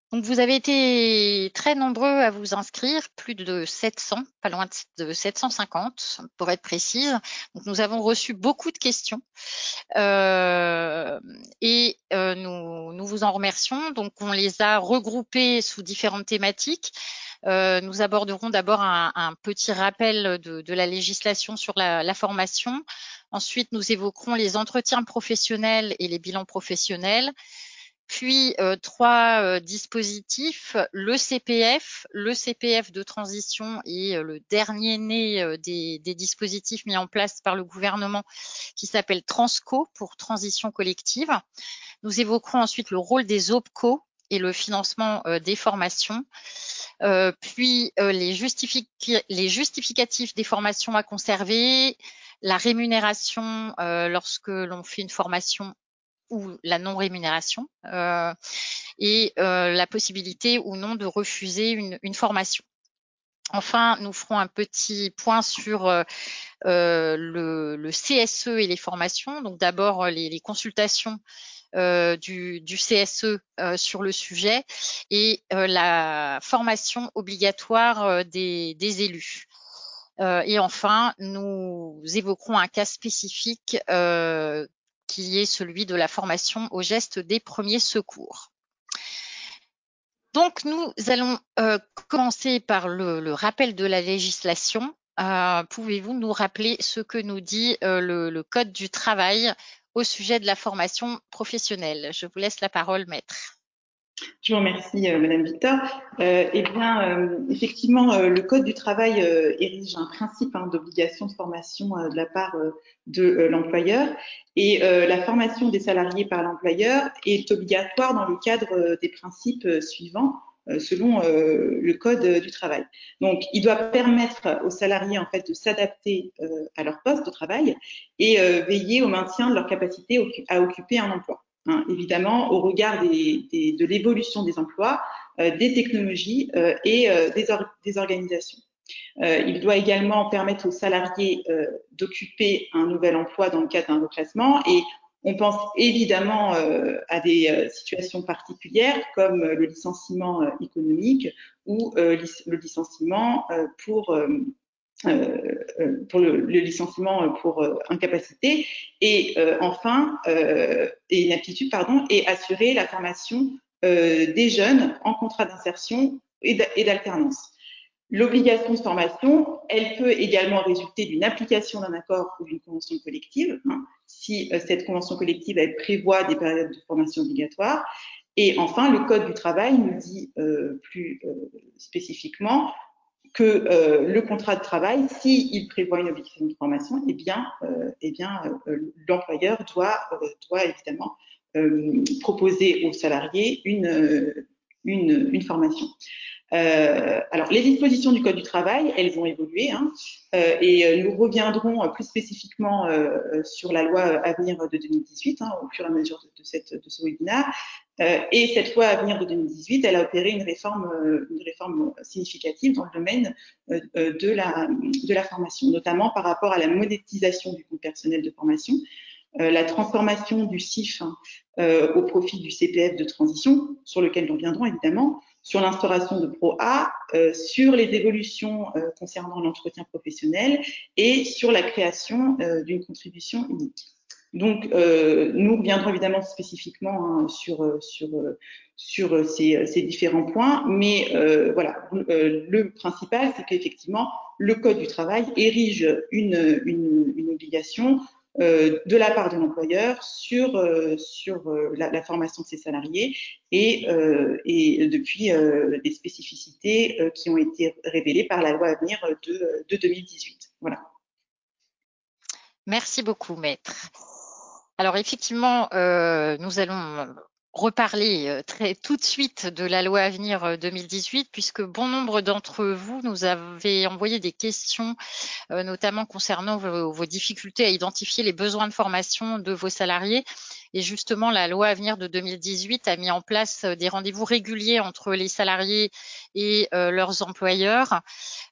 Donc, vous avez été très nombreux à vous inscrire, plus de 700, pas loin de 750 pour être précise. Donc, nous avons reçu beaucoup de questions nous vous en remercions. Donc, on les a regroupées sous différentes thématiques. Nous aborderons d'abord un petit rappel de la législation sur la formation. Ensuite, nous évoquerons les entretiens professionnels et les bilans professionnels. Puis, trois dispositifs, le CPF de transition et le dernier né des dispositifs mis en place par le gouvernement qui s'appelle Transco pour transition collective. Nous évoquerons ensuite le rôle des OPCO et le financement des formations. Puis les justificatifs des formations à conserver, la rémunération lorsque l'on fait une formation ou la non-rémunération et la possibilité ou non de refuser une formation. Enfin, nous ferons un petit point sur le CSE et les formations. Donc d'abord les consultations du CSE sur le sujet et la formation obligatoire des élus. Et enfin, nous évoquerons un cas spécifique qui est celui de la formation aux gestes des premiers secours. Donc, nous allons commencer par le rappel de la législation. Pouvez-vous nous rappeler ce que nous dit le Code du travail au sujet de la formation professionnelle? Je vous laisse la parole, maître. Je vous remercie, Madame Victor. Effectivement, le Code du travail érige un principe d'obligation de formation de la part de l'employeur et la formation des salariés par l'employeur est obligatoire dans le cadre des principes suivants selon le Code du travail. Donc, il doit permettre aux salariés en fait de s'adapter à leur poste de travail et veiller au maintien de leur capacité à occuper un emploi. Évidemment, au regard de l'évolution des emplois, des technologies et des organisations. Il doit également permettre aux salariés d'occuper un nouvel emploi dans le cadre d'un reclassement et on pense évidemment à des situations particulières comme le licenciement économique ou le licenciement pour le licenciement pour incapacité et enfin et inaptitude pardon et assurer la formation des jeunes en contrat d'insertion et d'alternance. L'obligation de formation, elle peut également résulter d'une application d'un accord ou d'une convention collective, si cette convention collective elle prévoit des périodes de formation obligatoires. Et enfin, le Code du travail nous dit plus spécifiquement que le contrat de travail, s'il prévoit une obligation de formation, l'employeur doit évidemment proposer aux salariés une formation. Alors, les dispositions du Code du travail, elles ont évolué et nous reviendrons plus spécifiquement sur la loi à venir de 2018 au fur et à mesure de ce webinaire. Et cette loi à venir de 2018, elle a opéré une réforme significative dans le domaine de la formation, notamment par rapport à la monétisation du compte personnel de formation, la transformation du CIF au profit du CPF de transition, sur lequel nous reviendrons évidemment, sur l'instauration de ProA, sur les évolutions concernant l'entretien professionnel et sur la création d'une contribution unique. Donc, nous reviendrons évidemment spécifiquement sur ces différents points, mais voilà, le principal, c'est qu'effectivement, le Code du travail érige une obligation de la part de l'employeur sur la formation de ses salariés et depuis des spécificités qui ont été révélées par la loi à venir de 2018. Voilà. Merci beaucoup, maître. Alors effectivement, nous allons reparler tout de suite de la loi à venir 2018, puisque bon nombre d'entre vous nous avez envoyé des questions, notamment concernant vos difficultés à identifier les besoins de formation de vos salariés. Et justement, la loi Avenir de 2018 a mis en place des rendez-vous réguliers entre les salariés et leurs employeurs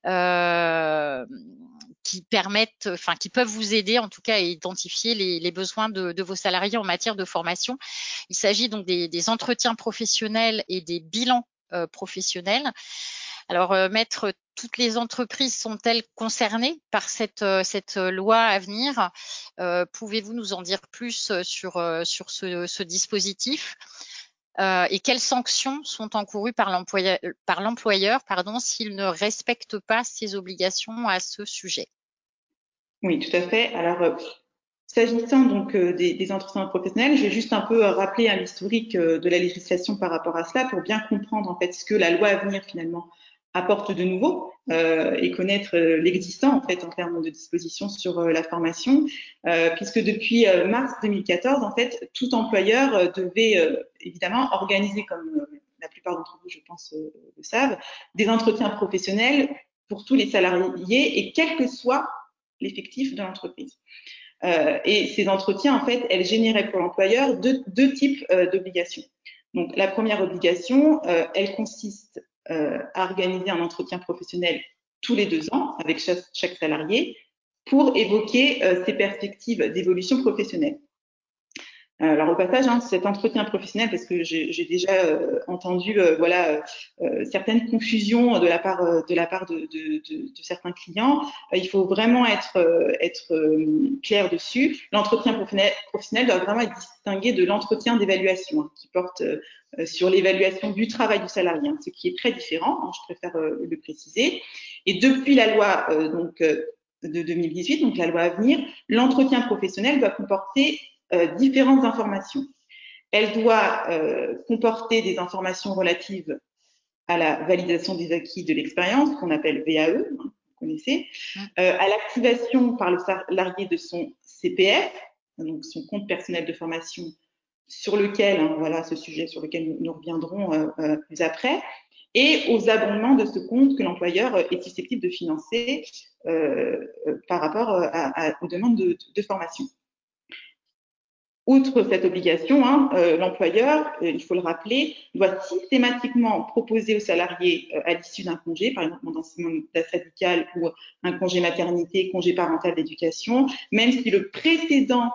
qui permettent, enfin, qui peuvent vous aider en tout cas à identifier les besoins de vos salariés en matière de formation. Il s'agit donc des entretiens professionnels et des bilans professionnels. Alors, Maître, toutes les entreprises sont-elles concernées par cette loi à venir? Pouvez-vous nous en dire plus sur ce dispositif? Et quelles sanctions sont encourues par l'employeur, s'il ne respecte pas ses obligations à ce sujet? Oui, tout à fait. Alors, s'agissant donc des entretiens professionnels, je vais juste un peu rappeler l'historique de la législation par rapport à cela pour bien comprendre en fait ce que la loi à venir finalement apporte de nouveau et connaître l'existant en fait en termes de dispositions sur la formation, puisque depuis mars 2014 en fait tout employeur devait évidemment organiser, comme la plupart d'entre vous je pense le savent, des entretiens professionnels pour tous les salariés et quel que soit l'effectif de l'entreprise. Et ces entretiens, en fait, elles généraient pour l'employeur deux types d'obligations. Donc, la première obligation, elle consiste à organiser un entretien professionnel tous les 2 ans avec chaque salarié pour évoquer ses perspectives d'évolution professionnelle. Alors au passage, cet entretien professionnel, parce que j'ai déjà entendu certaines confusions de la part de certains clients, il faut vraiment être clair dessus. L'entretien professionnel doit vraiment être distingué de l'entretien d'évaluation qui porte sur l'évaluation du travail du salarié, ce qui est très différent, je préfère le préciser. Et depuis la loi de 2018, donc la loi à venir, l'entretien professionnel doit comporter différentes informations. Elle doit comporter des informations relatives à la validation des acquis de l'expérience, qu'on appelle VAE, vous connaissez, à l'activation par le salarié de son CPF, donc son compte personnel de formation, sur lequel, voilà ce sujet sur lequel nous reviendrons plus après, et aux abondements de ce compte que l'employeur est susceptible de financer par rapport aux demandes de formation. Outre cette obligation, l'employeur, il faut le rappeler, doit systématiquement proposer aux salariés à l'issue d'un congé, par exemple dans un mandat syndical ou un congé maternité, congé parental d'éducation, même si le précédent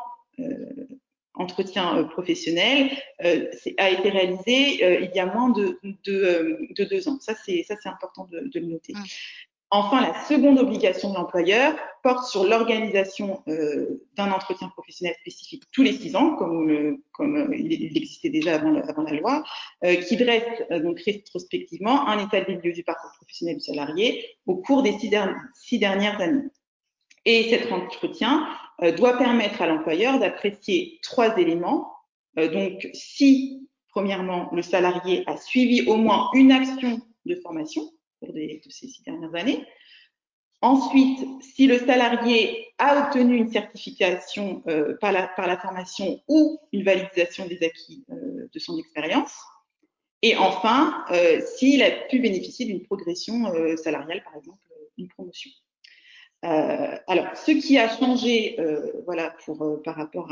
entretien professionnel a été réalisé il y a moins de 2 ans. Ça, c'est important de le noter. Enfin, la seconde obligation de l'employeur porte sur l'organisation d'un entretien professionnel spécifique tous les 6 ans, comme il existait déjà avant la loi, qui dresse donc rétrospectivement un état des lieux du parcours professionnel du salarié au cours des 6 dernières années. Et cet entretien doit permettre à l'employeur d'apprécier 3 éléments. Donc, si, premièrement, le salarié a suivi au moins une action de formation, de ces 6 dernières années. Ensuite, si le salarié a obtenu une certification par la formation ou une validation des acquis de son expérience. Et enfin, s'il a pu bénéficier d'une progression salariale, par exemple, une promotion. Alors, ce qui a changé, par rapport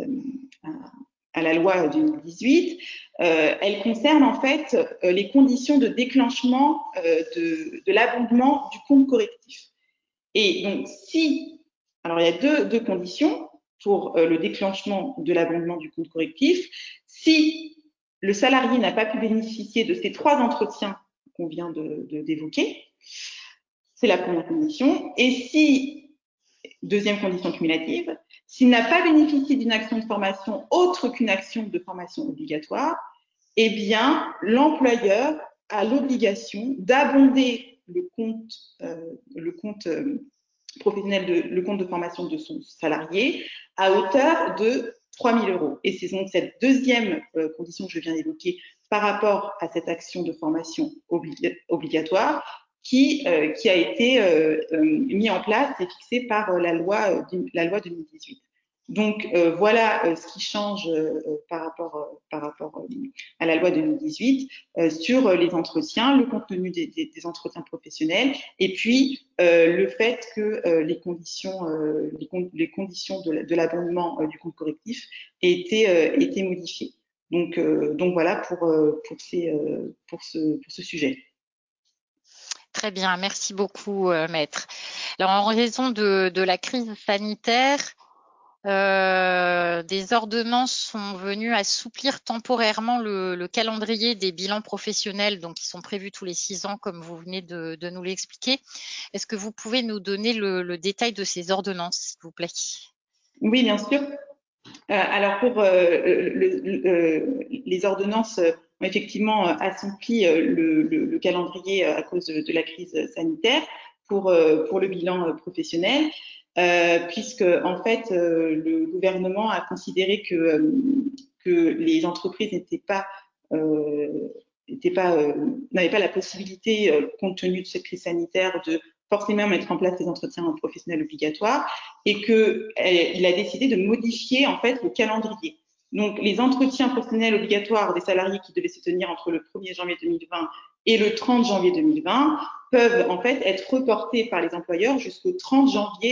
à la loi 2018, elle concerne en fait les conditions de déclenchement de l'abondement du compte correctif. Et donc, alors il y a deux conditions pour le déclenchement de l'abondement du compte correctif. Si le salarié n'a pas pu bénéficier de ces 3 entretiens qu'on vient d'évoquer, c'est la première condition. Et si, deuxième condition cumulative, s'il n'a pas bénéficié d'une action de formation autre qu'une action de formation obligatoire, eh bien, l'employeur a l'obligation d'abonder le compte professionnel, le compte de formation de son salarié à hauteur de 3 000 euros. Et c'est donc cette deuxième condition que je viens d'évoquer par rapport à cette action de formation obligatoire qui a été mis en place et fixée par la loi 2018. Donc voilà ce qui change par rapport à la loi 2018 sur les entretiens, le contenu des entretiens professionnels, et puis le fait que les conditions de l'abondement du compte correctif aient été modifiées. Donc voilà pour ce sujet. Très bien, merci beaucoup, Maître. Alors, en raison de la crise sanitaire, des ordonnances sont venues assouplir temporairement le calendrier des bilans professionnels, donc qui sont prévus tous les 6 ans, comme vous venez de nous l'expliquer. Est-ce que vous pouvez nous donner le détail de ces ordonnances, s'il vous plaît? Oui, bien sûr. Alors pour les ordonnances ont effectivement assoupli le calendrier à cause de la crise sanitaire pour le bilan professionnel, puisque en fait le gouvernement a considéré que les entreprises n'avaient pas la possibilité, compte tenu de cette crise sanitaire, de forcément mettre en place des entretiens professionnels obligatoires, et qu'il a décidé de modifier en fait le calendrier. Donc les entretiens professionnels obligatoires des salariés qui devaient se tenir entre le 1er janvier 2020 et le 30 janvier 2020 peuvent en fait être reportés par les employeurs jusqu'au 30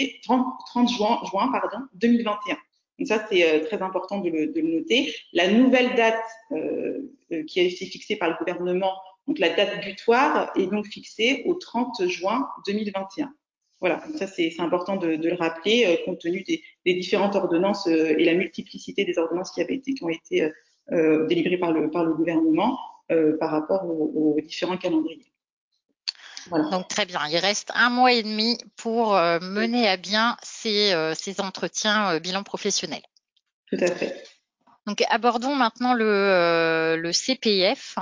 juin 2021. Donc ça, c'est très important de le noter. La nouvelle date qui a été fixée par le gouvernement, donc la date butoir, est donc fixée au 30 juin 2021. Voilà, donc ça c'est important de le rappeler, compte tenu des différentes ordonnances et la multiplicité des ordonnances qui ont été délivrées par le gouvernement par rapport aux différents calendriers. Voilà. Donc très bien, il reste 1 mois et demi pour mener à bien ces entretiens bilan professionnel. Tout à fait. Donc abordons maintenant le CPF.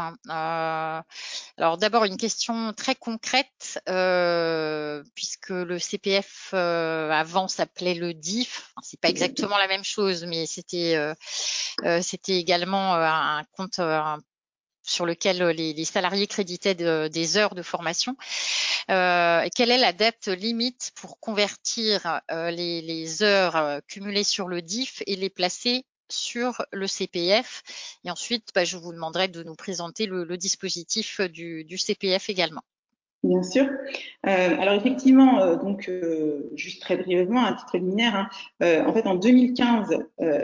Alors d'abord une question très concrète, puisque le CPF avant s'appelait le DIF. Enfin, c'est pas exactement la même chose, mais c'était également un compte sur lequel les salariés créditaient des heures de formation. Quelle est la date limite pour convertir les heures cumulées sur le DIF et les placer sur le CPF? Et ensuite, je vous demanderai de nous présenter le dispositif du CPF également. Bien sûr. Alors effectivement, juste très brièvement, à titre liminaire, en fait en 2015,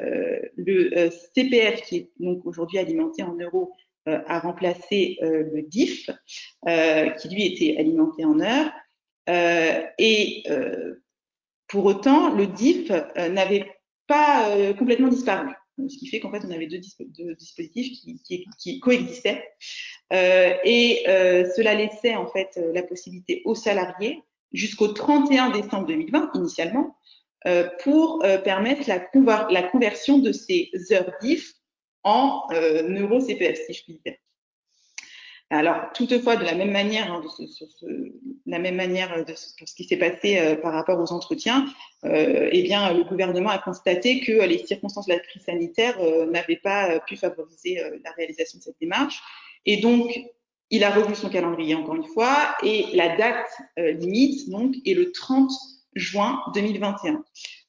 le CPF, qui est donc aujourd'hui alimenté en euros, a remplacé le DIF, qui lui était alimenté en heures. Et pour autant, le DIF n'avait pas complètement disparu. Ce qui fait qu'en fait, on avait deux dispositifs qui coexistaient. Cela laissait en fait la possibilité aux salariés jusqu'au 31 décembre 2020 initialement pour permettre la conversion de ces heures DIF en euros CPF, si je puis dire. Alors, toutefois, de la même manière, pour ce qui s'est passé par rapport aux entretiens, eh bien, le gouvernement a constaté que les circonstances de la crise sanitaire n'avaient pas pu favoriser la réalisation de cette démarche. Et donc, il a revu son calendrier encore une fois, et la date limite, donc, est le 30 juin 2021.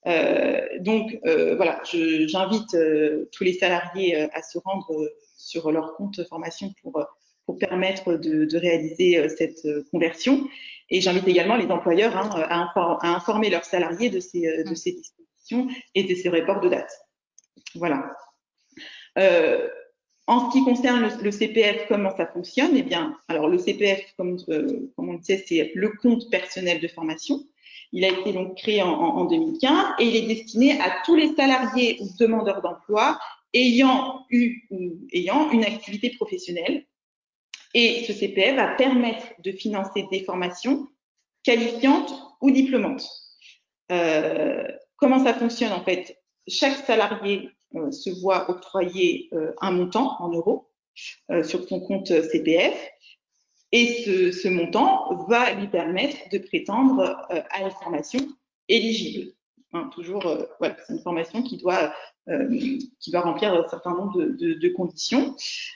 Voilà, j'invite tous les salariés à se rendre sur leur compte formation pour permettre de réaliser cette conversion. Et j'invite également les employeurs à informer leurs salariés de ces dispositions et de ces reports de date. Voilà. En ce qui concerne le CPF, comment ça fonctionne? Eh bien, alors le CPF, comme on le sait, c'est le compte personnel de formation. Il a été donc créé en 2015 et il est destiné à tous les salariés ou demandeurs d'emploi ayant une activité professionnelle. Et ce CPF va permettre de financer des formations qualifiantes ou diplômantes. Comment ça fonctionne en fait? Chaque salarié se voit octroyer un montant en euros sur son compte CPF et ce montant va lui permettre de prétendre à une formation éligible. Toujours, voilà, c'est une formation qui doit remplir un certain nombre de conditions.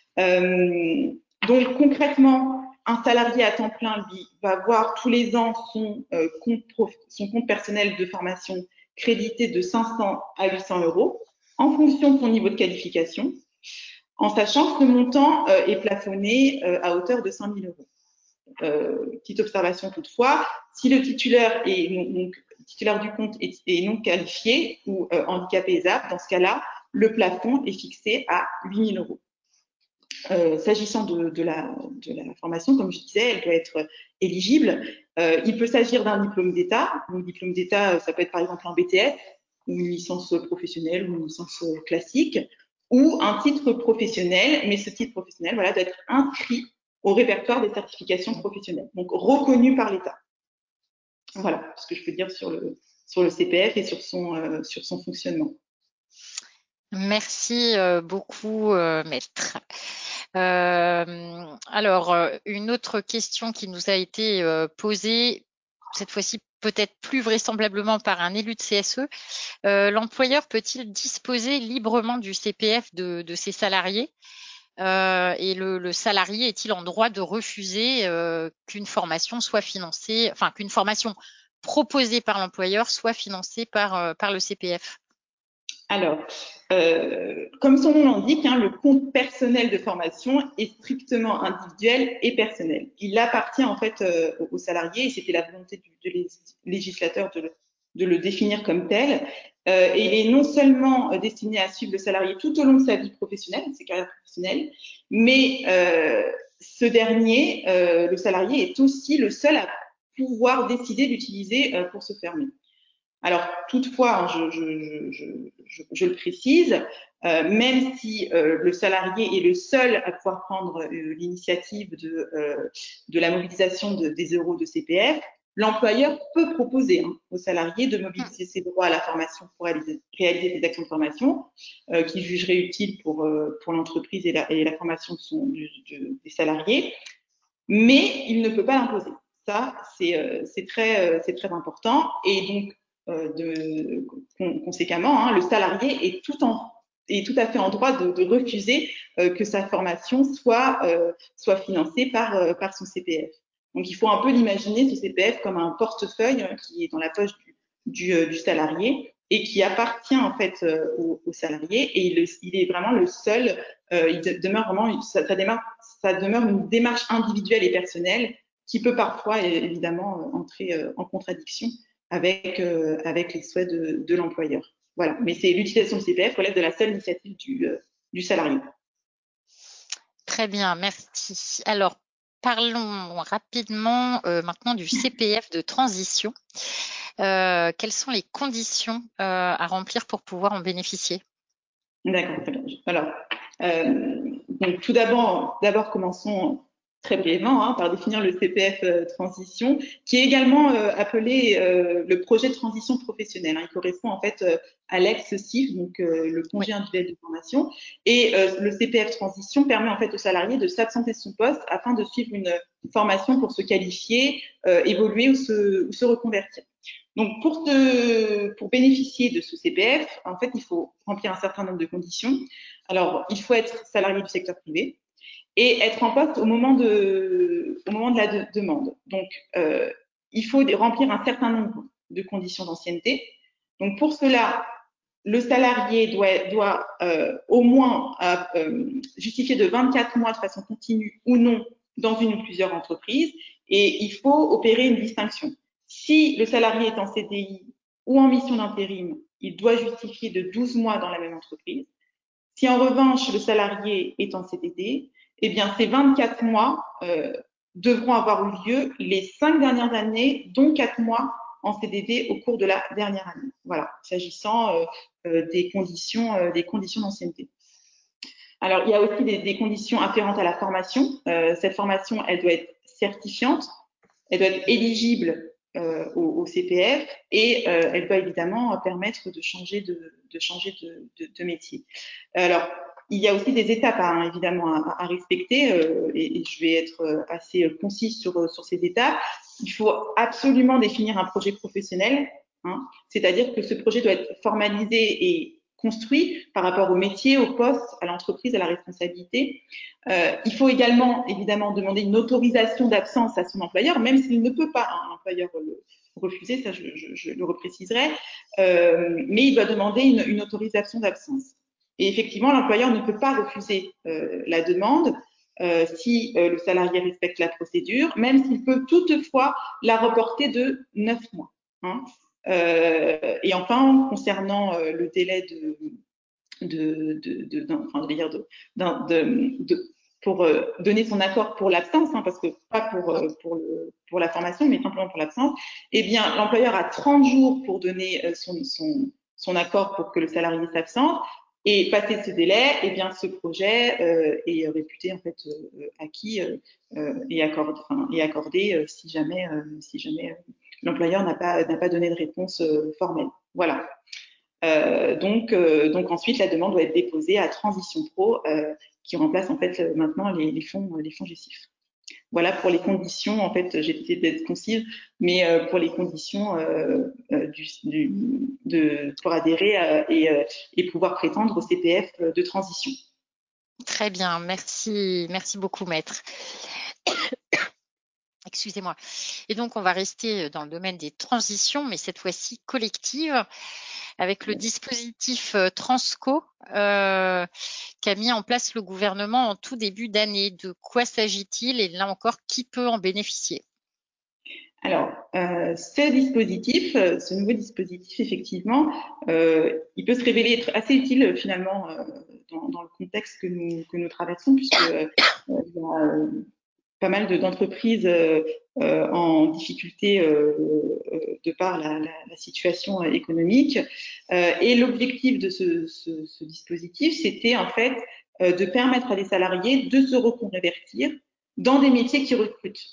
Donc concrètement, un salarié à temps plein, lui, va voir tous les ans son compte personnel de formation crédité de 500 à 800 euros en fonction de son niveau de qualification, en sachant que ce montant est plafonné à hauteur de 5 000 euros. Petite observation toutefois, si le titulaire titulaire du compte est non qualifié ou handicapé ESAP, dans ce cas-là, le plafond est fixé à 8 000 euros. S'agissant de la formation, comme je disais, elle doit être éligible. Il peut s'agir d'un diplôme d'État. Donc, diplôme d'État, ça peut être par exemple un BTS, ou une licence professionnelle, ou une licence classique, ou un titre professionnel. Mais ce titre professionnel, voilà, doit être inscrit au répertoire des certifications professionnelles, donc reconnu par l'État. Voilà ce que je peux dire sur le CPF et sur son fonctionnement. Merci beaucoup, Maître. Alors, une autre question qui nous a été posée, cette fois-ci peut-être plus vraisemblablement par un élu de CSE. L'employeur peut-il disposer librement du CPF de ses salariés et le salarié est-il en droit de refuser qu'une formation soit financée, enfin qu'une formation proposée par l'employeur soit financée par le CPF? Alors, comme son nom l'indique, le compte personnel de formation est strictement individuel et personnel. Il appartient en fait aux salariés et c'était la volonté du législateur de le définir comme tel. Et il est non seulement destiné à suivre le salarié tout au long de sa vie professionnelle, ses carrières professionnelles, mais ce dernier, le salarié, est aussi le seul à pouvoir décider d'utiliser pour se former. Alors, toutefois, je le précise, même si le salarié est le seul à pouvoir prendre l'initiative de la mobilisation des euros de CPF, l'employeur peut proposer aux salariés de mobiliser ses droits à la formation pour réaliser des actions de formation qu'il jugerait utiles pour l'entreprise et la formation des salariés, mais il ne peut pas l'imposer. Ça, c'est très important. Et donc, conséquemment, le salarié est tout à fait en droit de refuser que sa formation soit financée par son CPF. Donc, il faut un peu l'imaginer, ce CPF, comme un portefeuille qui est dans la poche du salarié et qui appartient en fait au salarié. Et il est vraiment le seul. Il demeure vraiment, ça demeure une démarche individuelle et personnelle qui peut parfois évidemment entrer en contradiction avec les souhaits de l'employeur. Voilà. Mais l'utilisation du CPF relève de la seule initiative du salarié. Très bien, merci. Alors, parlons rapidement maintenant du CPF de transition. Quelles sont les conditions à remplir pour pouvoir en bénéficier? D'accord, très bien. Alors, donc tout d'abord, commençons très brièvement par définir le CPF transition, qui est également appelé le projet de transition professionnelle. Il correspond en fait à l'ex-CIF, donc le congé individuel de formation. Et le CPF transition permet en fait aux salariés de s'absenter de son poste afin de suivre une formation pour se qualifier, évoluer ou se reconvertir. Donc, pour bénéficier de ce CPF, en fait, il faut remplir un certain nombre de conditions. Alors, il faut être salarié du secteur privé et être en poste au moment de la demande. Donc, il faut remplir un certain nombre de conditions d'ancienneté. Donc, pour cela, le salarié doit au moins justifier de 24 mois de façon continue ou non dans une ou plusieurs entreprises et il faut opérer une distinction. Si le salarié est en CDI ou en mission d'intérim, il doit justifier de 12 mois dans la même entreprise. Si en revanche le salarié est en CDD, eh bien ces 24 mois devront avoir eu lieu les 5 dernières années, dont 4 mois en CDD au cours de la dernière année. Voilà, s'agissant des conditions d'ancienneté. Alors, il y a aussi des conditions afférentes à la formation. Cette formation, elle doit être certifiante, elle doit être éligible au CPF et elle doit évidemment permettre de changer de métier. Alors, il y a aussi des étapes évidemment à respecter et je vais être assez concise sur ces étapes. Il faut absolument définir un projet professionnel, c'est-à-dire que ce projet doit être formalisé et construit par rapport au métier, au poste, à l'entreprise, à la responsabilité. Il faut également, évidemment, demander une autorisation d'absence à son employeur, même s'il ne peut pas. l'employeur refuser, ça je le repréciserai, mais il doit demander une autorisation d'absence. Et effectivement, l'employeur ne peut pas refuser la demande si le salarié respecte la procédure, même s'il peut toutefois la reporter de 9 mois. Hein. Et enfin, concernant le délai pour donner son accord pour l'absence, hein, parce que pas pour la formation, mais simplement pour l'absence, eh bien, l'employeur a 30 jours pour donner son accord pour que le salarié s'absente. Et passé ce délai, eh bien, ce projet est réputé en fait acquis et accordé si jamais l'employeur n'a pas donné de réponse formelle. Voilà. Donc ensuite, la demande doit être déposée à Transition Pro, qui remplace en fait maintenant les fonds GESIF. Voilà pour les conditions. En fait, j'ai essayé d'être concise, mais pour les conditions pour adhérer et pouvoir prétendre au CPF de transition. Très bien, merci beaucoup, maître. Excusez-moi. Et donc, on va rester dans le domaine des transitions, mais cette fois-ci collectives, avec le dispositif Transco qu'a mis en place le gouvernement en tout début d'année. De quoi s'agit-il et là encore, qui peut en bénéficier? Alors, ce nouveau dispositif, effectivement, il peut se révéler être assez utile finalement dans le contexte que nous traversons, puisque il y a pas mal d'entreprises en difficulté de par la situation économique. Et l'objectif de ce dispositif, c'était en fait de permettre à des salariés de se reconvertir dans des métiers qui recrutent.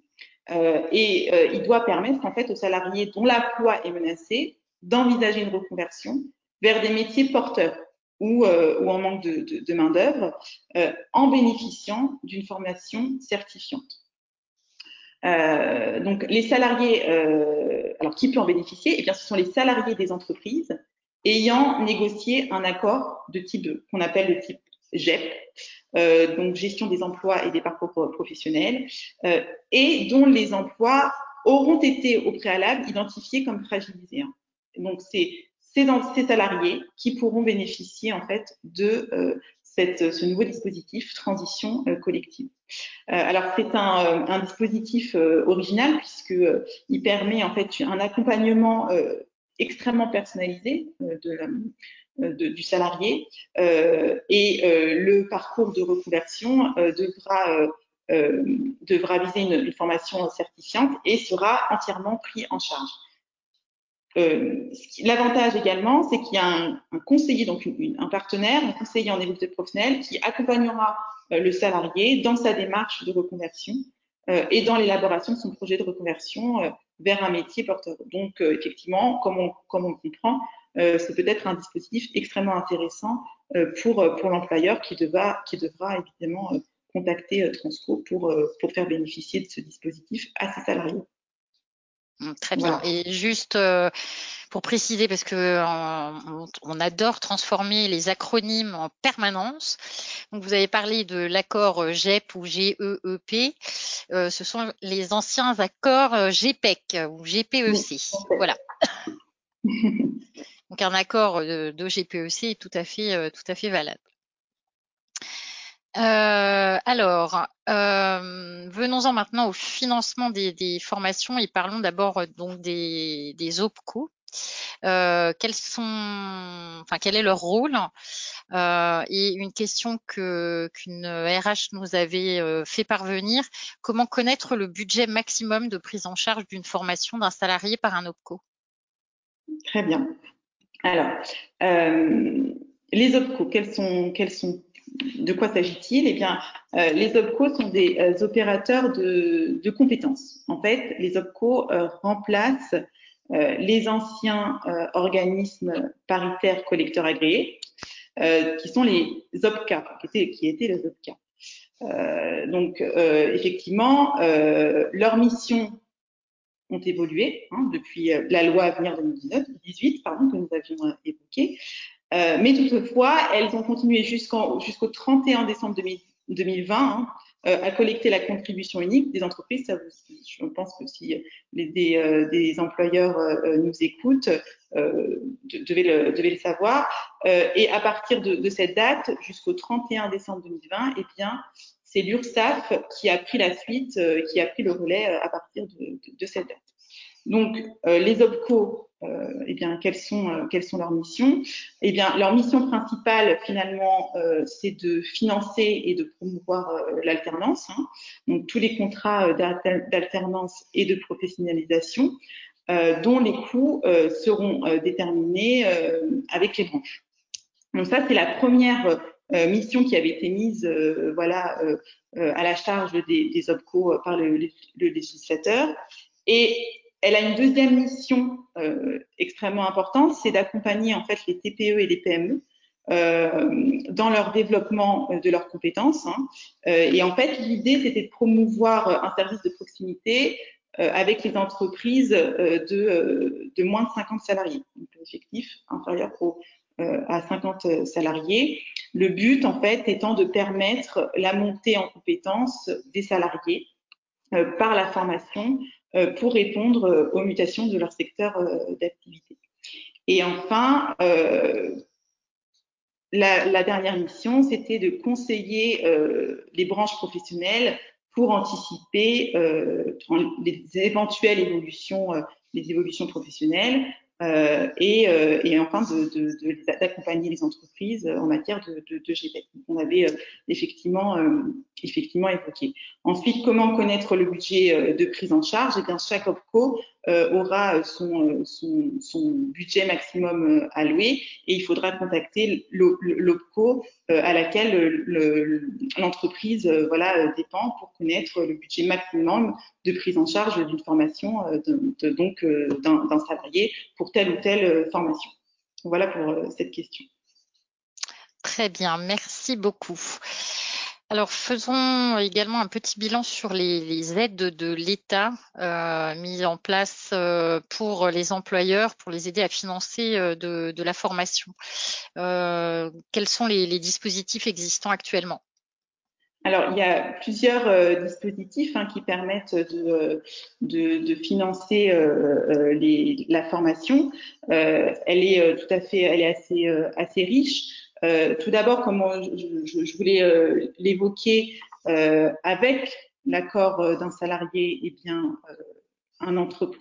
Il doit permettre en fait aux salariés dont l'emploi est menacé d'envisager une reconversion vers des métiers porteurs ou en manque de main-d'œuvre en bénéficiant d'une formation certifiante. Donc les salariés, alors qui peut en bénéficier? Eh bien, ce sont les salariés des entreprises ayant négocié un accord de type qu'on appelle le type GEP, donc gestion des emplois et des parcours professionnels, et dont les emplois auront été au préalable identifiés comme fragilisés. Hein. Donc c'est ces salariés qui pourront bénéficier en fait de ce nouveau dispositif transition collective. Alors c'est un dispositif original puisque il permet en fait un accompagnement extrêmement personnalisé du salarié et le parcours de reconversion devra viser une formation certifiante et sera entièrement pris en charge. L'avantage également, c'est qu'il y a un conseiller, donc un partenaire, un conseiller en évolution professionnelle qui accompagnera le salarié dans sa démarche de reconversion et dans l'élaboration de son projet de reconversion vers un métier porteur. Donc, effectivement, comme on comprend, c'est peut-être un dispositif extrêmement intéressant pour l'employeur qui devra évidemment contacter Transco pour faire bénéficier de ce dispositif à ses salariés. Très bien. Voilà. Et juste pour préciser, parce que on adore transformer les acronymes en permanence. Donc, vous avez parlé de l'accord GEP ou GEEP. Ce sont les anciens accords GPEC ou GPEC. Oui. Voilà. Donc, un accord de GPEC est tout à fait valable. Alors, venons-en maintenant au financement des formations et parlons d'abord donc des OPCO. Quel est leur rôle? Et une question qu'une RH nous avait fait parvenir, comment connaître le budget maximum de prise en charge d'une formation d'un salarié par un OPCO? Très bien. Alors, les OPCO, de quoi s'agit-il? Eh bien, les OPCO sont des opérateurs de compétences. En fait, les OPCO remplacent les anciens organismes paritaires collecteurs agréés, qui sont les OPCA, qui étaient les OPCA. Donc, effectivement, leur mission ont évolué depuis la loi à venir 2018 que nous avions évoquée. Mais toutefois, elles ont continué jusqu'au 31 décembre 2020 à collecter la contribution unique des entreprises. Ça, je pense que si des employeurs nous écoutent, devez le savoir. Et à partir de cette date, jusqu'au 31 décembre 2020, eh bien, c'est l'URSSAF qui a pris la suite, qui a pris le relais à partir de cette date. Donc, les OPCO, eh bien, quelles sont leurs missions? Eh bien, leur mission principale, finalement, c'est de financer et de promouvoir l'alternance. Hein. Donc, tous les contrats d'alternance et de professionnalisation, dont les coûts seront déterminés avec les branches. Donc, ça, c'est la première mission qui avait été mise, à la charge des OPCO par le législateur. Et elle a une deuxième mission extrêmement importante, c'est d'accompagner en fait les TPE et les PME dans leur développement de leurs compétences. Hein. Et en fait, l'idée, c'était de promouvoir un service de proximité avec les entreprises de moins de 50 salariés, donc l'effectif inférieur à 50 salariés. Le but, en fait, étant de permettre la montée en compétences des salariés par la formation pour répondre aux mutations de leur secteur d'activité. Et enfin, la dernière mission, c'était de conseiller les branches professionnelles pour anticiper les éventuelles évolutions, les évolutions professionnelles et enfin d'accompagner les entreprises en matière de GPEC. On avait effectivement évoqué. Ensuite, comment connaître le budget de prise en charge? Eh bien, chaque OPCO aura son budget maximum alloué et il faudra contacter l'OPCO à laquelle l'entreprise dépend pour connaître le budget maximum de prise en charge d'une formation d'un salarié pour telle ou telle formation. Voilà pour cette question. Très bien, merci beaucoup. Alors, faisons également un petit bilan sur les aides de l'État mises en place pour les employeurs, pour les aider à financer de la formation. Quels sont les dispositifs existants actuellement? Alors, il y a plusieurs dispositifs qui permettent de financer la formation. Elle est tout à fait, elle est assez riche. Tout d'abord, comme je voulais l'évoquer, avec l'accord d'un salarié, eh bien, un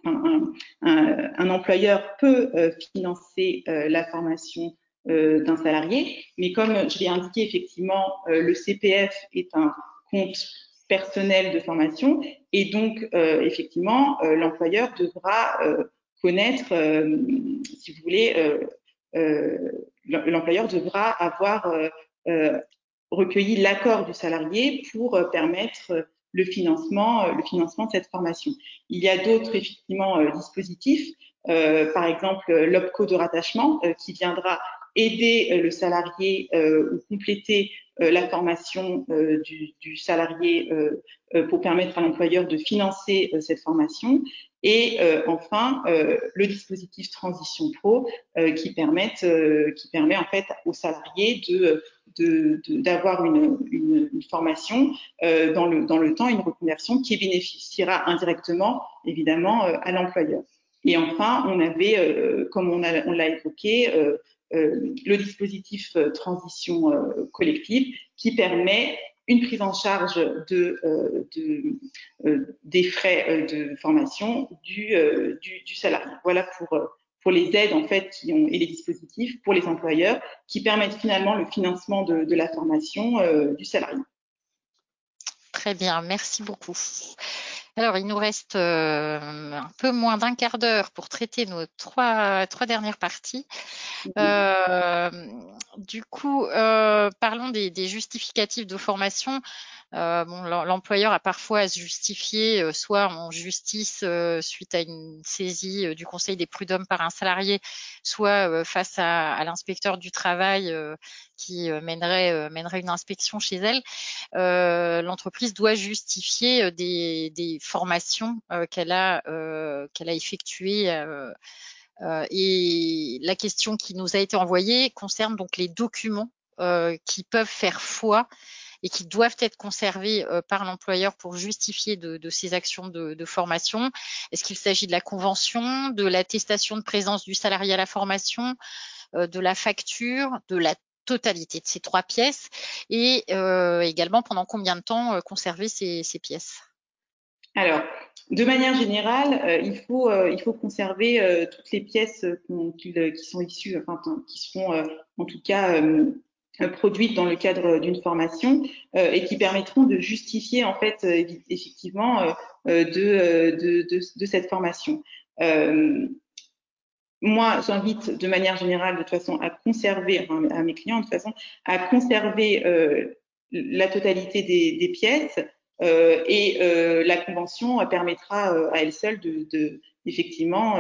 employeur peut financer la formation d'un salarié, mais comme je l'ai indiqué, effectivement, le CPF est un compte personnel de formation et donc, effectivement, l'employeur devra connaître, si vous voulez, l'employeur devra avoir recueilli l'accord du salarié pour permettre le financement de cette formation. Il y a d'autres, effectivement, dispositifs, par exemple l'OPCO de rattachement qui viendra aider le salarié ou compléter la formation du salarié pour permettre à l'employeur de financer cette formation. Et enfin, le dispositif Transition Pro qui permet en fait aux salariés d'avoir une formation dans le temps, une reconversion qui bénéficiera indirectement, évidemment, à l'employeur. Et enfin, on avait, comme on l'a évoqué, le dispositif transition collective qui permet une prise en charge des frais de formation du salarié. Voilà pour les aides en fait et les dispositifs pour les employeurs qui permettent finalement le financement de la formation du salarié. Très bien, merci beaucoup. Alors, il nous reste un peu moins d'un quart d'heure pour traiter nos trois dernières parties. Du coup, parlons des justificatifs de formation. L'employeur a parfois à se justifier, soit en justice suite à une saisie du Conseil des prud'hommes par un salarié, soit face à l'inspecteur du travail qui mènerait une inspection chez elle. L'entreprise doit justifier des formations qu'elle a effectuées. Et la question qui nous a été envoyée concerne donc les documents qui peuvent faire foi et qui doivent être conservées par l'employeur pour justifier de ces actions de formation? Est-ce qu'il s'agit de la convention, de l'attestation de présence du salarié à la formation, de la facture, de la totalité de ces 3 pièces et également pendant combien de temps conserver ces pièces? Alors, de manière générale, il faut conserver toutes les pièces qui sont issues, enfin, qui seront en tout cas produites dans le cadre d'une formation et qui permettront de justifier en fait effectivement de cette formation. Moi, j'invite de manière générale, de toute façon, à conserver, enfin, à mes clients, de toute façon, à conserver la totalité des pièces et la convention permettra à elle seule effectivement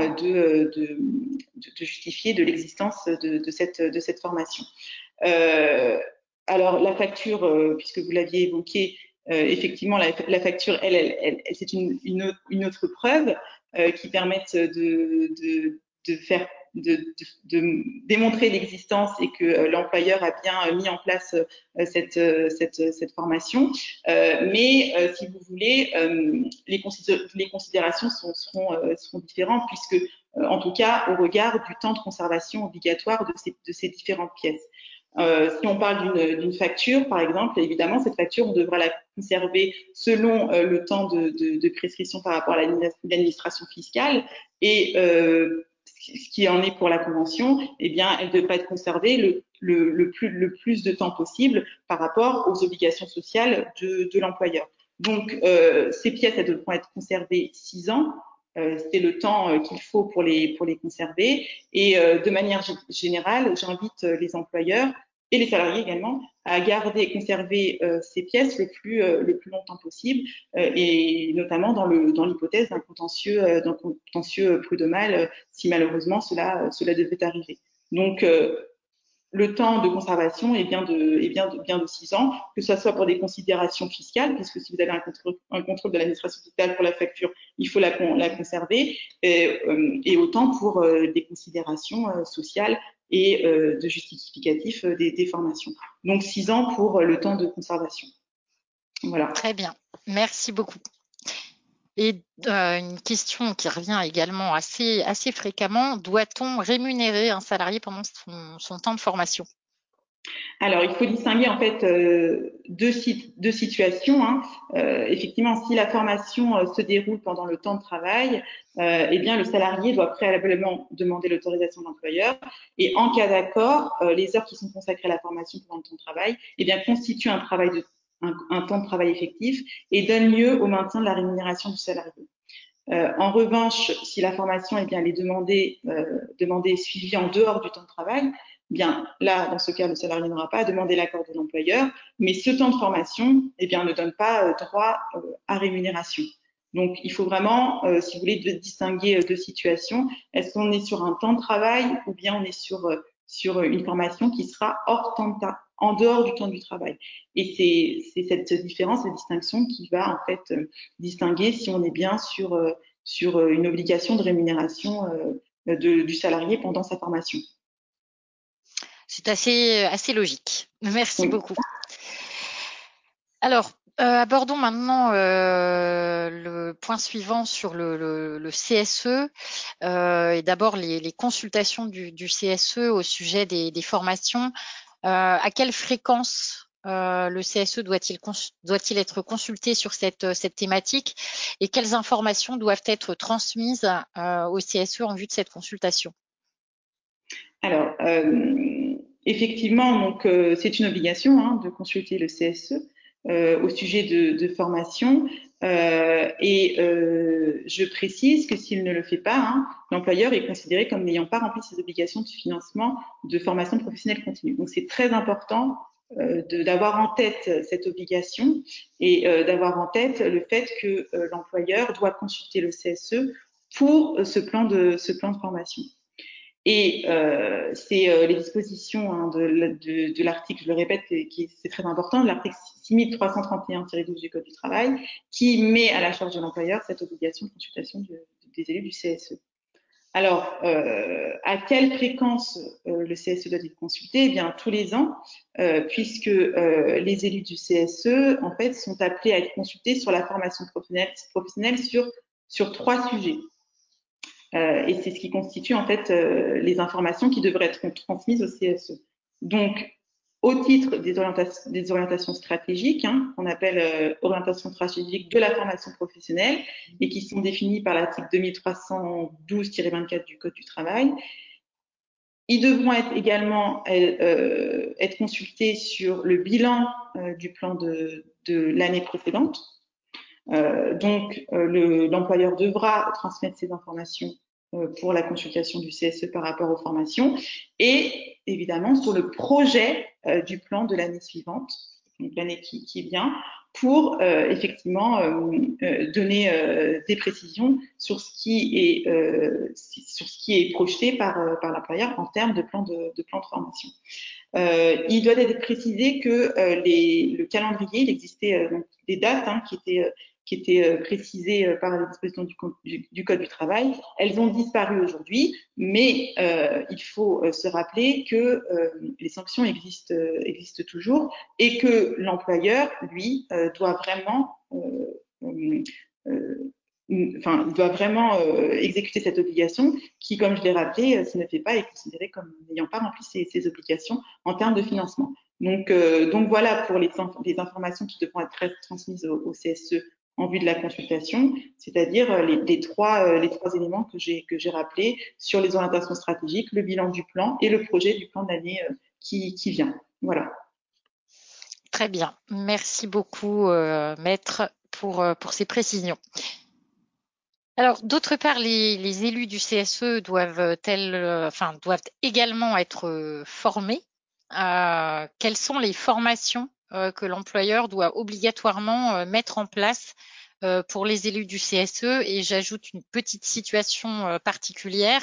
de justifier de l'existence de cette formation. Euh, alors, la facture, puisque vous l'aviez évoqué, effectivement, la facture, c'est une autre preuve qui permettent de faire de démontrer l'existence et que l'employeur a bien mis en place cette formation. Mais si vous voulez, les considérations seront différentes puisque, en tout cas, au regard du temps de conservation obligatoire de ces différentes pièces. Si on parle d'une facture, par exemple, évidemment, cette facture, on devra la conserver selon le temps de prescription par rapport à l'administration fiscale et ce qui en est pour la convention, eh bien, elle devrait être conservée le plus de temps possible par rapport aux obligations sociales de l'employeur. Donc, ces pièces, elles devront être conservées 6 ans. C'est le temps qu'il faut pour les conserver. Et de manière générale, j'invite les employeurs et les salariés également à garder et conserver ces pièces le plus longtemps possible et notamment dans l'hypothèse d'un contentieux prud'homal si malheureusement cela devait arriver. Donc le temps de conservation est bien de 6 ans, que ce soit pour des considérations fiscales, puisque si vous avez un contrôle de l'administration fiscale pour la facture, il faut la conserver, et autant pour des considérations sociales et de justificatifs des formations. Donc 6 ans pour le temps de conservation. Voilà. Très bien, merci beaucoup. Et une question qui revient également assez fréquemment, doit-on rémunérer un salarié pendant son temps de formation? Alors, il faut distinguer en fait deux situations. Hein. Effectivement, si la formation se déroule pendant le temps de travail, eh bien, le salarié doit préalablement demander l'autorisation de l'employeur. Et en cas d'accord, les heures qui sont consacrées à la formation pendant le temps de travail, eh bien, constituent un temps de travail effectif et donnent lieu au maintien de la rémunération du salarié. En revanche, si la formation eh bien, elle est demandée et suivie en dehors du temps de travail, bien là, dans ce cas, le salarié n'aura pas à demander l'accord de l'employeur, mais ce temps de formation eh bien, ne donne pas droit à rémunération. Donc, il faut vraiment, si vous voulez, distinguer deux situations. Est-ce qu'on est sur un temps de travail ou bien on est sur une formation qui sera en dehors du temps du travail. Et c'est cette différence, cette distinction qui va en fait distinguer si on est bien sur une obligation de rémunération du salarié pendant sa formation. C'est assez logique. Merci Oui. beaucoup. Alors, abordons maintenant le point suivant sur le CSE et d'abord les consultations du CSE au sujet des formations. À quelle fréquence le CSE doit-il être consulté sur cette thématique et quelles informations doivent être transmises au CSE en vue de cette consultation? Alors, effectivement, donc c'est une obligation hein, de consulter le CSE au sujet de formation. Je précise que s'il ne le fait pas, hein, l'employeur est considéré comme n'ayant pas rempli ses obligations de financement de formation professionnelle continue. Donc c'est très important d'avoir en tête cette obligation et d'avoir en tête le fait que l'employeur doit consulter le CSE pour ce plan de formation. Et c'est les dispositions hein, de l'article, je le répète, c'est très important, de l'article 6331-12 du Code du travail, qui met à la charge de l'employeur cette obligation de consultation des élus du CSE. Alors, à quelle fréquence le CSE doit être consulté? Eh bien, tous les ans, puisque les élus du CSE, en fait, sont appelés à être consultés sur la formation professionnelle sur 3 sujets. Et c'est ce qui constitue, en fait, les informations qui devraient être transmises au CSE. Donc, au titre des orientations stratégiques, qu'on appelle orientations stratégiques de la formation professionnelle, et qui sont définies par l'article 2312-24 du Code du travail. Ils devront également être consultés sur le bilan du plan de l'année précédente. Donc, l'employeur devra transmettre ces informations pour la consultation du CSE par rapport aux formations, et évidemment sur le projet du plan de l'année suivante, donc l'année qui vient, pour effectivement donner des précisions sur ce qui est projeté par l'employeur en termes de plan de formation. Il doit être précisé que le calendrier, il existait donc des dates qui étaient précisées par les dispositions du Code du travail. Elles ont disparu aujourd'hui, mais il faut se rappeler que les sanctions existent toujours, et que l'employeur, lui, doit vraiment il doit vraiment exécuter cette obligation qui, comme je l'ai rappelé, s'il ne fait pas, est considéré comme n'ayant pas rempli ses obligations en termes de financement. Donc voilà pour les informations qui devront être transmises au CSE en vue de la consultation, c'est-à-dire les trois éléments que j'ai rappelés sur les orientations stratégiques, le bilan du plan et le projet du plan de l'année qui vient. Voilà. Très bien. Merci beaucoup, Maître, pour ces précisions. Alors, d'autre part, les élus du CSE doivent également être formés. Quelles sont les formations que l'employeur doit obligatoirement mettre en place pour les élus du CSE? Et j'ajoute une petite situation particulière.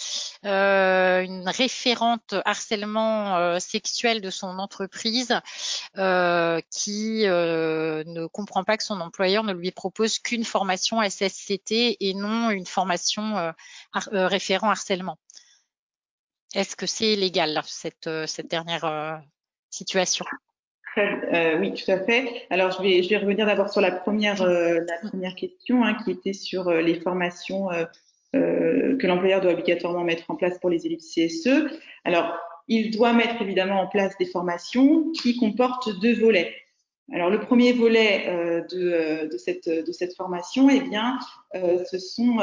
Une référente harcèlement sexuel de son entreprise qui ne comprend pas que son employeur ne lui propose qu'une formation SSCT et non une formation référent harcèlement. Est-ce que c'est légal, cette dernière situation? Oui, tout à fait. Alors, je vais revenir d'abord sur la première question, qui était sur les formations que l'employeur doit obligatoirement mettre en place pour les élus de CSE. Alors, il doit mettre évidemment en place des formations qui comportent 2 volets. Alors, le premier volet de cette formation, eh bien, ce sont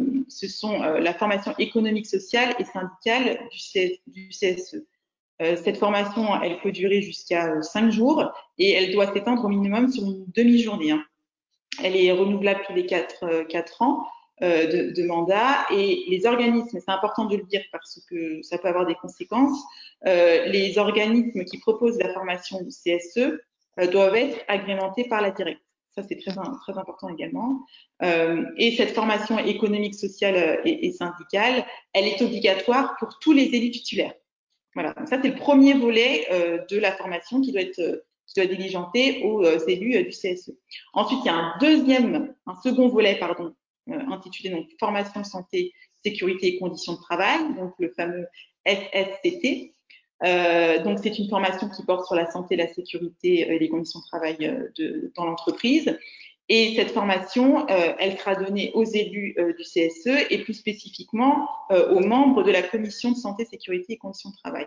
la formation économique, sociale et syndicale du CSE. Cette formation, elle peut durer jusqu'à 5 jours et elle doit s'étendre au minimum sur une demi-journée. Elle est renouvelable tous les 4 ans de mandat, et les organismes, c'est important de le dire parce que ça peut avoir des conséquences, les organismes qui proposent la formation du CSE doivent être agrémentés par la directe. Ça, c'est très important également. Et cette formation économique, sociale et syndicale, elle est obligatoire pour tous les élus titulaires. Voilà, donc ça c'est le premier volet de la formation qui doit être diligenté aux élus du CSE. Ensuite, il y a un second volet, intitulé donc formation santé, sécurité et conditions de travail, donc le fameux SSCT. Donc c'est une formation qui porte sur la santé, la sécurité et les conditions de travail dans l'entreprise. Et cette formation, elle sera donnée aux élus du CSE et plus spécifiquement aux membres de la commission de santé, sécurité et conditions de travail.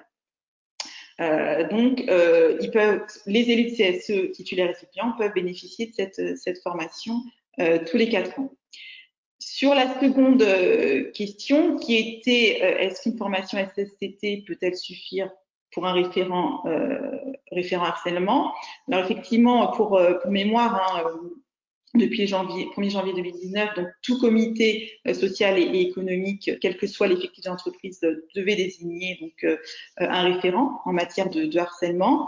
Donc, les élus de CSE titulaires et suppléants peuvent bénéficier de cette formation tous les 4 ans. Sur la seconde question, qui était est-ce qu'une formation SSCT peut-elle suffire pour un référent harcèlement? Alors effectivement, pour mémoire, depuis le 1er janvier 2019, donc tout comité social et économique, quel que soit l'effectif de l'entreprise, devait désigner donc un référent en matière de harcèlement,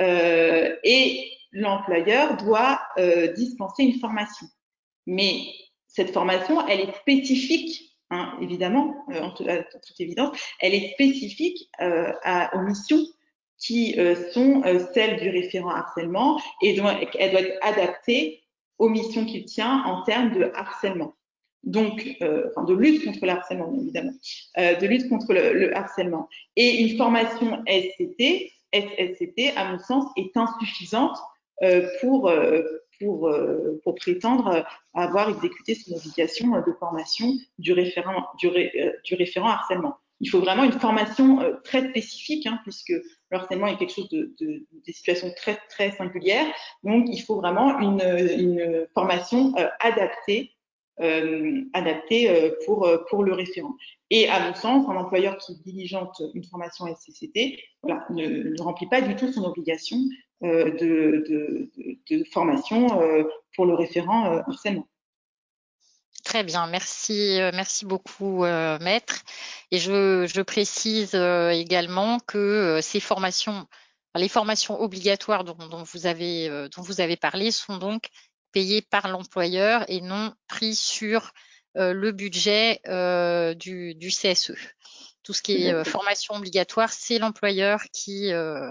et l'employeur doit dispenser une formation. Mais cette formation, elle est spécifique, évidemment, en toute évidence, elle est spécifique aux missions qui sont celles du référent harcèlement, et elle doit être adaptée aux missions qu'il tient en termes de harcèlement. donc enfin de lutte contre le harcèlement évidemment, de lutte contre le harcèlement. Et une formation SSCT, à mon sens, est insuffisante pour prétendre avoir exécuté son obligation de formation du référent harcèlement. Il faut vraiment une formation très spécifique, hein, puisque le harcèlement est quelque chose des situations très très singulières. Donc, il faut vraiment une formation adaptée pour le référent. Et à mon sens, un employeur qui diligente une formation SCCT, voilà, ne remplit pas du tout son obligation de formation pour le référent harcèlement. Très bien, merci beaucoup, maître. Et je précise également que ces formations, les formations obligatoires dont vous avez parlé sont donc payées par l'employeur et non prises sur le budget du CSE. Tout ce qui est formation obligatoire, c'est l'employeur qui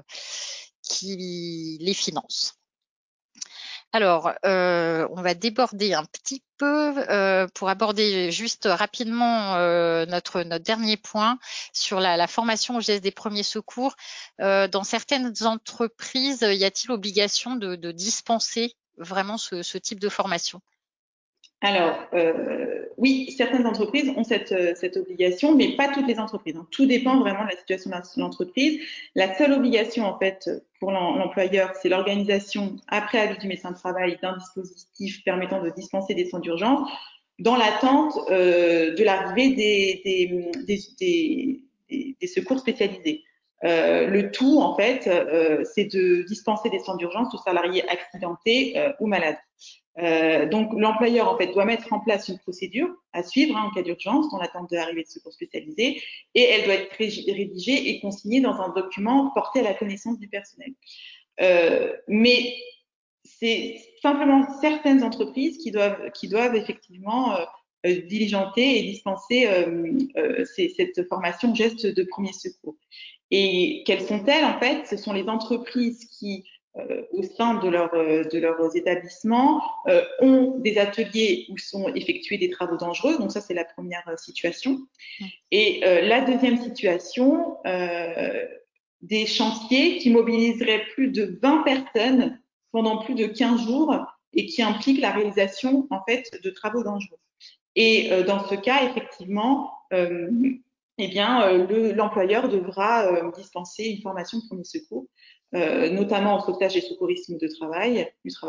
les finance. Alors, on va déborder un petit peu pour aborder juste rapidement notre dernier point sur la formation au geste des premiers secours. Dans certaines entreprises, y a-t-il obligation de dispenser vraiment ce type de formation? Alors, oui, certaines entreprises ont cette obligation, mais pas toutes les entreprises, hein. Tout dépend vraiment de la situation de l'entreprise. La seule obligation, en fait, pour l'employeur, c'est l'organisation, après avis du médecin de travail, d'un dispositif permettant de dispenser des soins d'urgence dans l'attente de l'arrivée des secours spécialisés. Le tout, en fait, c'est de dispenser des soins d'urgence aux salariés accidentés ou malades. Donc, l'employeur, en fait, doit mettre en place une procédure à suivre en cas d'urgence, dans l'attente de l'arrivée de secours spécialisés, et elle doit être rédigée et consignée dans un document porté à la connaissance du personnel. Mais c'est simplement certaines entreprises qui doivent effectivement diligenter et dispenser cette formation geste de premier secours. Et quelles sont-elles en fait? Ce sont les entreprises qui au sein de leurs établissements, ont des ateliers où sont effectués des travaux dangereux. Donc ça, c'est la première situation. Et la deuxième situation, des chantiers qui mobiliseraient plus de 20 personnes pendant plus de 15 jours et qui impliquent la réalisation, en fait, de travaux dangereux. Et dans ce cas, effectivement, eh bien, l'employeur devra dispenser une formation de premier secours, notamment au sauvetage et secourisme du travail,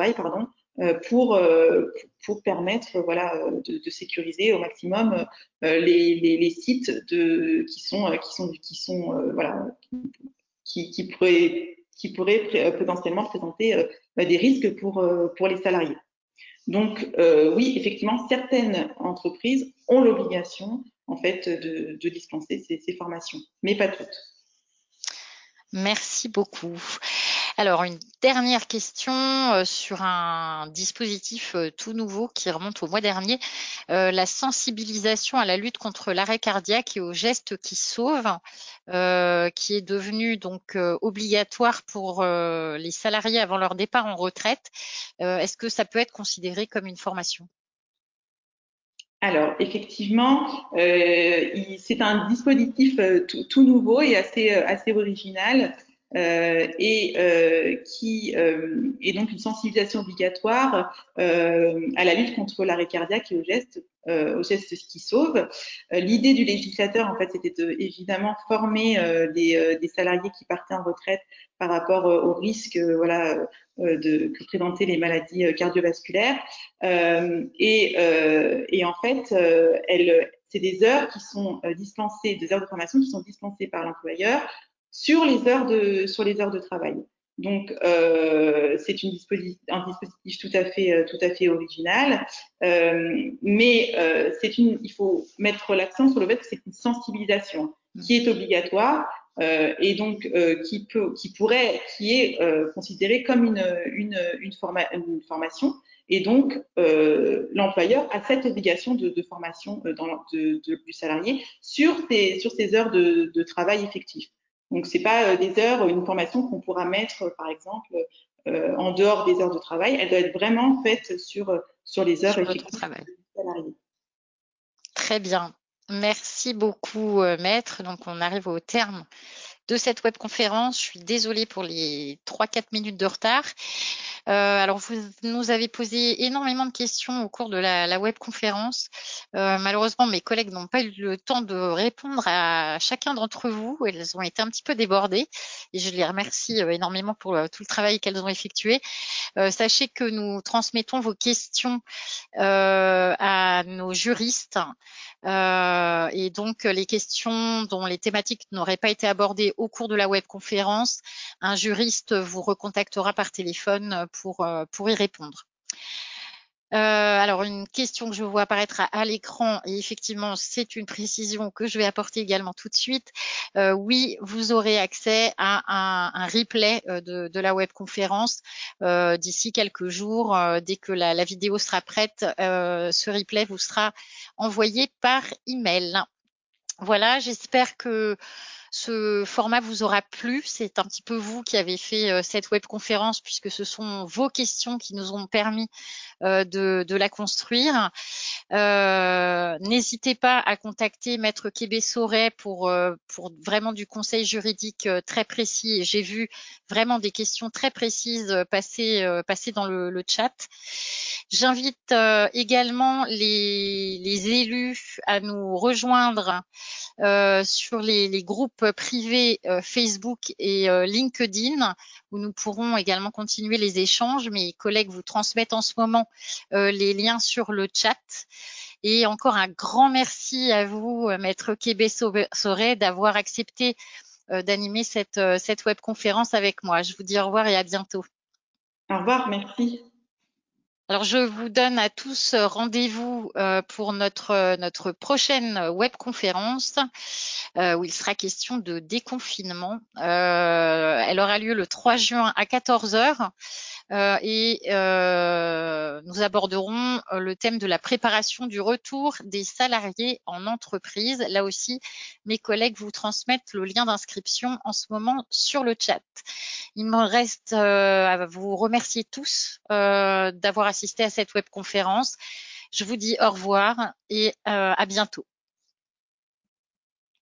pour permettre voilà, de sécuriser au maximum les sites voilà, qui pourraient potentiellement présenter des risques pour les salariés. Donc, oui, effectivement, certaines entreprises ont l'obligation, en fait, de dispenser ces formations, mais pas toutes. Merci beaucoup. Alors, une dernière question sur un dispositif tout nouveau qui remonte au mois dernier, la sensibilisation à la lutte contre l'arrêt cardiaque et aux gestes qui sauvent, qui est devenu donc obligatoire pour les salariés avant leur départ en retraite. Est-ce que ça peut être considéré comme une formation? Alors, effectivement, c'est un dispositif tout nouveau et assez original qui est donc une sensibilisation obligatoire à la lutte contre l'arrêt cardiaque et aux gestes qui sauvent. L'idée du législateur, en fait, c'était évidemment former des salariés qui partaient en retraite par rapport aux risques voilà, que présentaient les maladies cardiovasculaires. Et en fait, c'est des heures qui sont dispensées, des heures de formation qui sont dispensées par l'employeur sur les heures de travail. Donc, c'est un dispositif tout à fait original, mais il faut mettre l'accent sur le fait que c'est une sensibilisation qui est obligatoire et donc qui est considérée comme une formation. Et donc, l'employeur a cette obligation de formation du salarié sur ces heures de travail effectif. Donc, c'est pas des heures, une formation qu'on pourra mettre, par exemple, en dehors des heures de travail. Elle doit être vraiment faite sur les heures effectives du salarié. Très bien. Merci beaucoup, Maître. Donc, on arrive au terme de cette webconférence. Je suis désolée pour les 3-4 minutes de retard. Alors, vous nous avez posé énormément de questions au cours de la webconférence. Malheureusement, mes collègues n'ont pas eu le temps de répondre à chacun d'entre vous. Elles ont été un petit peu débordées et je les remercie énormément pour tout le travail qu'elles ont effectué. Sachez que nous transmettons vos questions à nos juristes. Et donc, les questions dont les thématiques n'auraient pas été abordées au cours de la webconférence, un juriste vous recontactera par téléphone pour y répondre. Alors, une question que je vois apparaître à l'écran, et effectivement, c'est une précision que je vais apporter également tout de suite. Oui, vous aurez accès à un replay de la webconférence d'ici quelques jours. Dès que la vidéo sera prête, ce replay vous sera envoyé par email. Voilà, j'espère que ce format vous aura plu. C'est un petit peu vous qui avez fait cette webconférence puisque ce sont vos questions qui nous ont permis de la construire. N'hésitez pas à contacter Maître Québé-Sauret pour vraiment du conseil juridique très précis. Et j'ai vu vraiment des questions très précises passer dans le chat. J'invite également les élus à nous rejoindre sur les groupes privés Facebook et LinkedIn, où nous pourrons également continuer les échanges. Mes collègues vous transmettent en ce moment les liens sur le chat. Et encore un grand merci à vous, Maître Québé-Sauret, d'avoir accepté d'animer cette webconférence avec moi. Je vous dis au revoir et à bientôt. Au revoir, merci. Alors, je vous donne à tous rendez-vous pour notre prochaine webconférence où il sera question de déconfinement. Elle aura lieu le 3 juin à 14 heures. Nous aborderons le thème de la préparation du retour des salariés en entreprise. Là aussi, mes collègues vous transmettent le lien d'inscription en ce moment sur le chat. Il me reste à vous remercier tous d'avoir assisté à cette webconférence. Je vous dis au revoir et à bientôt.